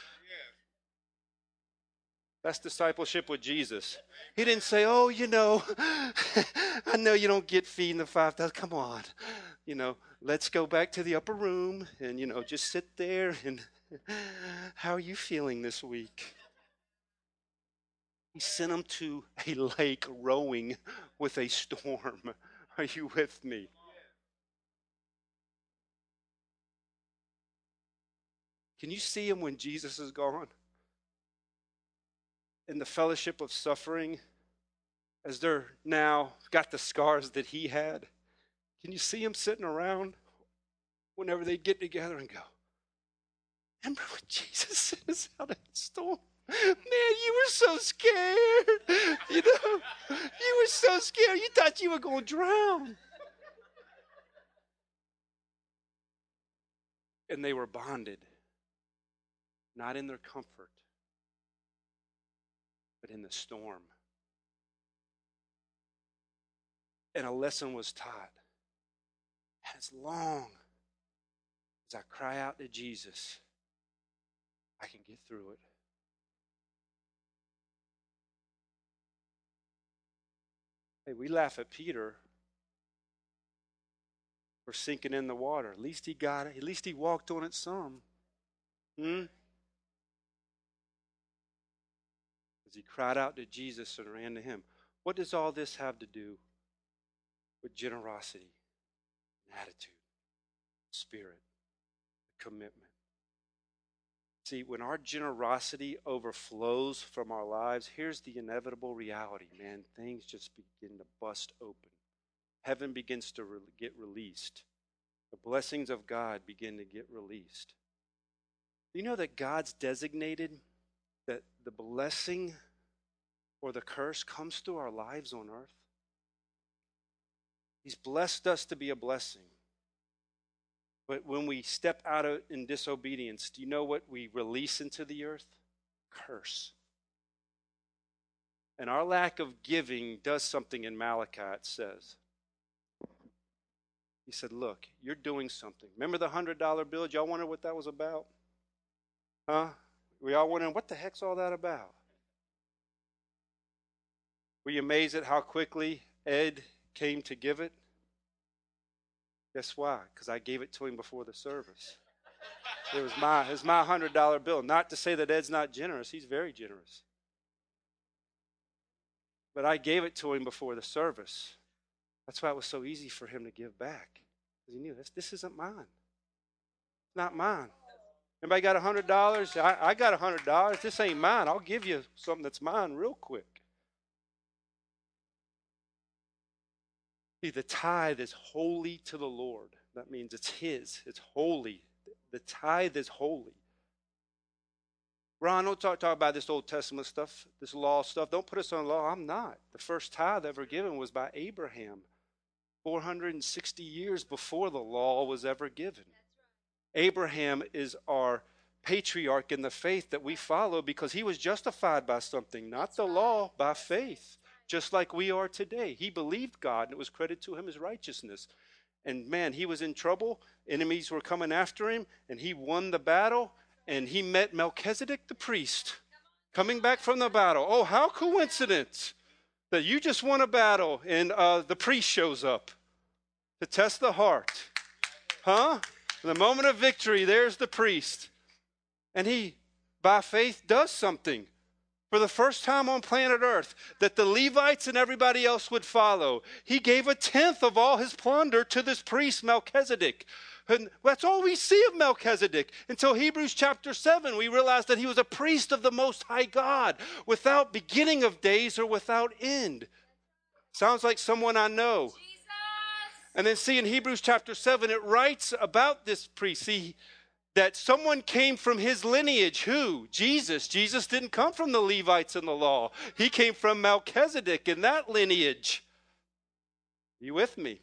Speaker 1: That's discipleship with Jesus. He didn't say, oh, you know, I know you don't get feeding the five thousand. Come on. You know, let's go back to the upper room and, you know, just sit there and how are you feeling this week? He sent them to a lake rowing with a storm. Are you with me? Can you see him when Jesus is gone? In the fellowship of suffering, as they're now got the scars that he had. Can you see him sitting around whenever they get together and go, remember when Jesus sent us out in the storm? Man, you were so scared. You know, you were so scared. You thought you were going to drown. And they were bonded, not in their comfort, but in the storm. And a lesson was taught. And as long as I cry out to Jesus, I can get through it. Hey, we laugh at Peter for sinking in the water. At least he got it. At least he walked on it some. Hmm? As he cried out to Jesus and ran to him. What does all this have to do with generosity, attitude, spirit, commitment? See, when our generosity overflows from our lives, here's the inevitable reality, man. Things just begin to bust open. Heaven begins to re- get released. The blessings of God begin to get released. You know that God's designated that the blessing or the curse comes through our lives on earth? He's blessed us to be a blessing. But when we step out of in disobedience, do you know what we release into the earth? Curse. And our lack of giving does something in Malachi, it says. He said, look, you're doing something. Remember the one hundred dollar bill? Did y'all wonder what that was about? Huh? We all wondering, what the heck's all that about? Were you amazed at how quickly Ed came to give it? Guess why? Because I gave it to him before the service. It was my, it was my one hundred dollar bill. Not to say that Ed's not generous. He's very generous. But I gave it to him before the service. That's why it was so easy for him to give back. Because he knew this, this isn't mine. It's not mine. Anybody got one hundred dollars? I, I got one hundred dollars. This ain't mine. I'll give you something that's mine real quick. See, the tithe is holy to the Lord. That means it's his. It's holy. The tithe is holy. Ron, don't talk, talk about this Old Testament stuff, this law stuff. Don't put us on law. I'm not. The first tithe ever given was by Abraham, four hundred sixty years before the law was ever given. Abraham is our patriarch in the faith that we follow because he was justified by something, not the law, by faith, just like we are today. He believed God and it was credited to him as righteousness. And man, he was in trouble. Enemies were coming after him and he won the battle and he met Melchizedek the priest coming back from the battle. Oh, how coincidence that you just won a battle and uh, the priest shows up to test the heart. Huh? In the moment of victory, there's the priest. And he, by faith, does something for the first time on planet Earth that the Levites and everybody else would follow. He gave a tenth of all his plunder to this priest, Melchizedek. And that's all we see of Melchizedek. Until Hebrews chapter seven, we realize that he was a priest of the Most High God, without beginning of days or without end. Sounds like someone I know. And then see in Hebrews chapter seven, it writes about this priest. See, that someone came from his lineage. Who? Jesus. Jesus didn't come from the Levites in the law. He came from Melchizedek in that lineage. Are you with me?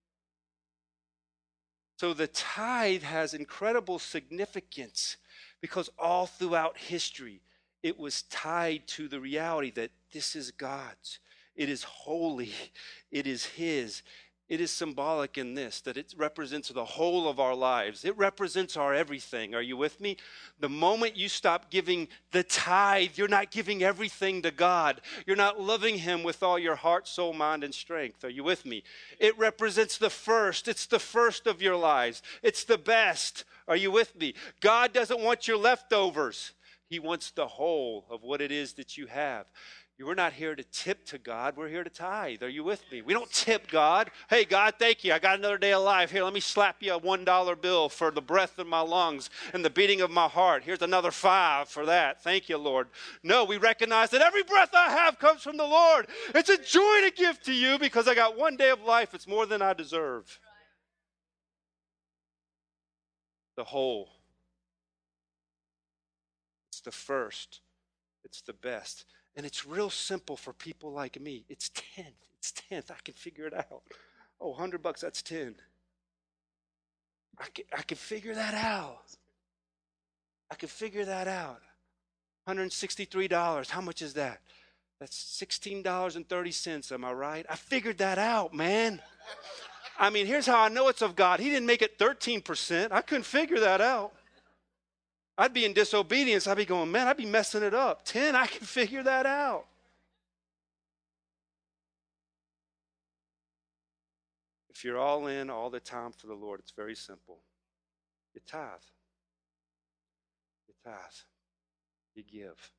Speaker 1: So the tithe has incredible significance because all throughout history, it was tied to the reality that this is God's. It is holy. It is his. It is symbolic in this, that it represents the whole of our lives. It represents our everything. Are you with me? The moment you stop giving the tithe, you're not giving everything to God. You're not loving him with all your heart, soul, mind, and strength. Are you with me? It represents the first. It's the first of your lives. It's the best. Are you with me? God doesn't want your leftovers. He wants the whole of what it is that you have. We're not here to tip to God. We're here to tithe. Are you with me? We don't tip God. Hey, God, thank you. I got another day alive. Here, let me slap you a one dollar bill for the breath in my lungs and the beating of my heart. Here's another five for that. Thank you, Lord. No, we recognize that every breath I have comes from the Lord. It's a joy to give to you because I got one day of life. It's more than I deserve. The whole. It's the first. It's the best. And it's real simple for people like me. It's tenth. It's tenth. I can figure it out. Oh, one hundred bucks, that's ten. I can, I can figure that out. I can figure that out. one hundred sixty-three dollars. How much is that? That's sixteen dollars and thirty cents. Am I right? I figured that out, man. I mean, here's how I know it's of God. He didn't make it thirteen percent. I couldn't figure that out. I'd be in disobedience. I'd be going, man, I'd be messing it up. ten, I can figure that out. If you're all in all the time for the Lord, it's very simple. You tithe. You tithe. You give.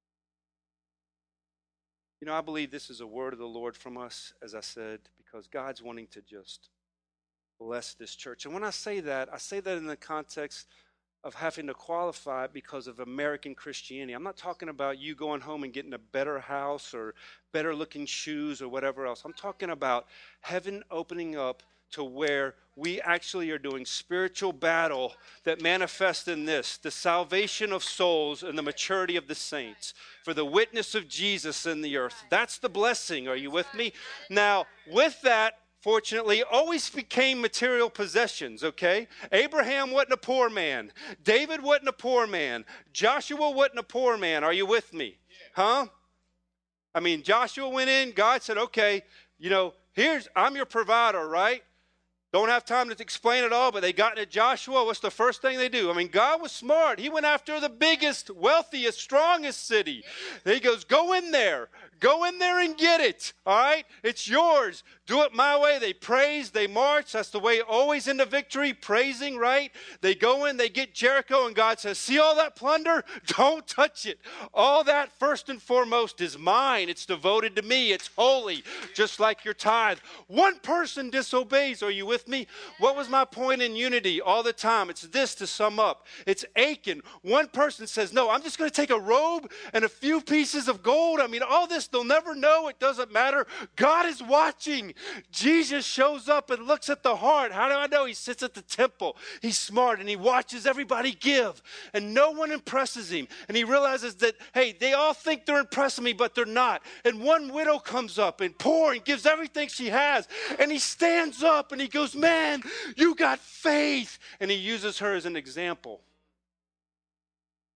Speaker 1: You know, I believe this is a word of the Lord from us, as I said, because God's wanting to just bless this church. And when I say that, I say that in the context of having to qualify because of American Christianity. I'm not talking about you going home and getting a better house or better looking shoes or whatever else. I'm talking about heaven opening up to where we actually are doing spiritual battle that manifests in this, the salvation of souls and the maturity of the saints, for the witness of Jesus in the earth. That's the blessing. Are you with me? Now, with that, fortunately, always became material possessions, okay? Abraham wasn't a poor man. David wasn't a poor man. Joshua wasn't a poor man. Are you with me? Huh? I mean, Joshua went in. God said, okay, you know, here's, I'm your provider, right? Don't have time to explain it all, but they got into Joshua. What's the first thing they do? I mean, God was smart. He went after the biggest, wealthiest, strongest city. He goes, go in there. Go in there and get it, all right? It's yours. Do it my way. They praise, they march. That's the way always into victory, praising, right? They go in, they get Jericho, and God says, see all that plunder? Don't touch it. All that, first and foremost, is mine. It's devoted to me. It's holy, just like your tithe. One person disobeys. Are you with me? What was my point in unity all the time? It's this to sum up. It's Achan. One person says, no, I'm just going to take a robe and a few pieces of gold. I mean, all this, they'll never know. It doesn't matter. God is watching. Jesus shows up and looks at the heart. How do I know? He sits at the temple. He's smart and he watches everybody give and no one impresses him. And he realizes that, hey, they all think they're impressing me, but they're not. And one widow comes up and poor and gives everything she has. And he stands up and he goes, man, you got faith. And he uses her as an example.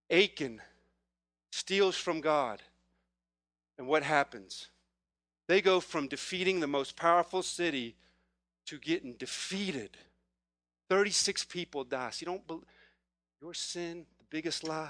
Speaker 1: Achan steals from God. And what happens? They go from defeating the most powerful city to getting defeated. thirty-six people die. So you don't believe your sin, the biggest lie.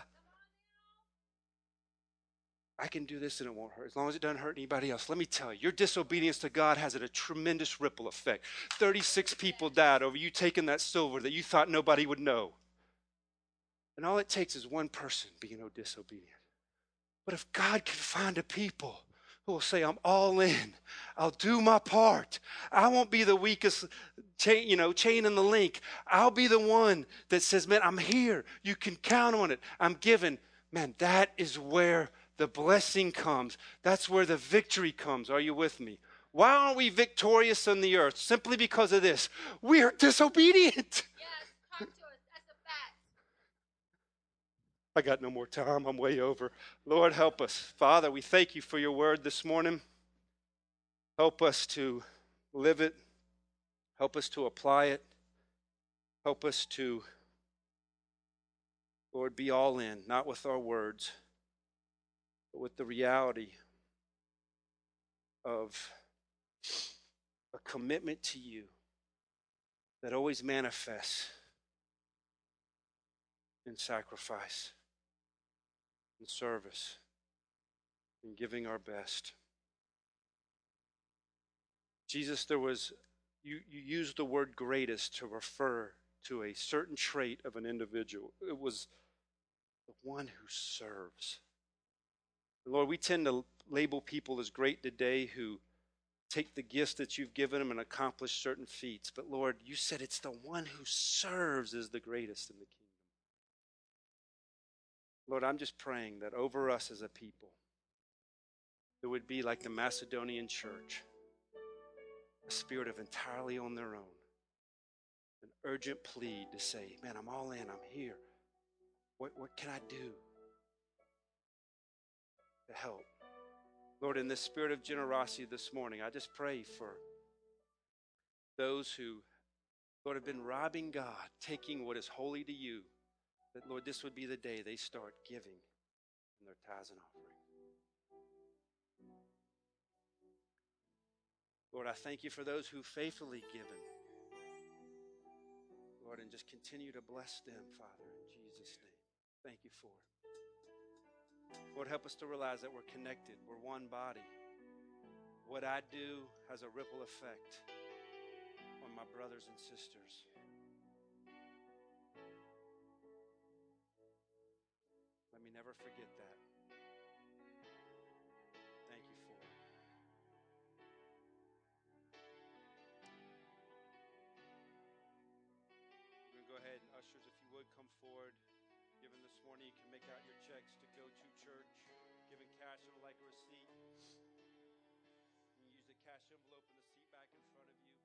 Speaker 1: I can do this and it won't hurt, as long as it doesn't hurt anybody else. Let me tell you, your disobedience to God has a tremendous ripple effect. thirty-six people died over you taking that silver that you thought nobody would know. And all it takes is one person being disobedient. But if God can find a people who will say, I'm all in, I'll do my part. I won't be the weakest chain, you know, chain in the link. I'll be the one that says, man, I'm here. You can count on it. I'm given. Man, that is where the blessing comes. That's where the victory comes. Are you with me? Why aren't we victorious on the earth? Simply because of this. We are disobedient.
Speaker 2: Yes, come to us. That's a fact.
Speaker 1: I got no more time. I'm way over. Lord, help us. Father, we thank you for your word this morning. Help us to live it. Help us to apply it. Help us to, Lord, be all in, not with our words, but with the reality of a commitment to you that always manifests in sacrifice, in service, in giving our best. Jesus, there was, you, you used the word greatest to refer to a certain trait of an individual. It was the one who serves. Lord, we tend to label people as great today who take the gifts that you've given them and accomplish certain feats. But Lord, you said it's the one who serves is the greatest in the kingdom. Lord, I'm just praying that over us as a people, it would be like the Macedonian church, a spirit of entirely on their own, an urgent plea to say, man, I'm all in, I'm here. What, what can I do to help? Lord, in this spirit of generosity this morning, I just pray for those who, Lord, have been robbing God, taking what is holy to you, that, Lord, this would be the day they start giving in their tithes and offering. Lord, I thank you for those who faithfully given. Lord, and just continue to bless them, Father, in Jesus' name. Thank you for it. Lord, help us to realize that we're connected. We're one body. What I do has a ripple effect on my brothers and sisters. Let me never forget that. Thank you for it. We're going to go ahead and ushers, if you would, come forward. Given this morning, you can make out your checks to Go To Church. Giving cash or like a receipt. You can use the cash envelope in the seat back in front of you.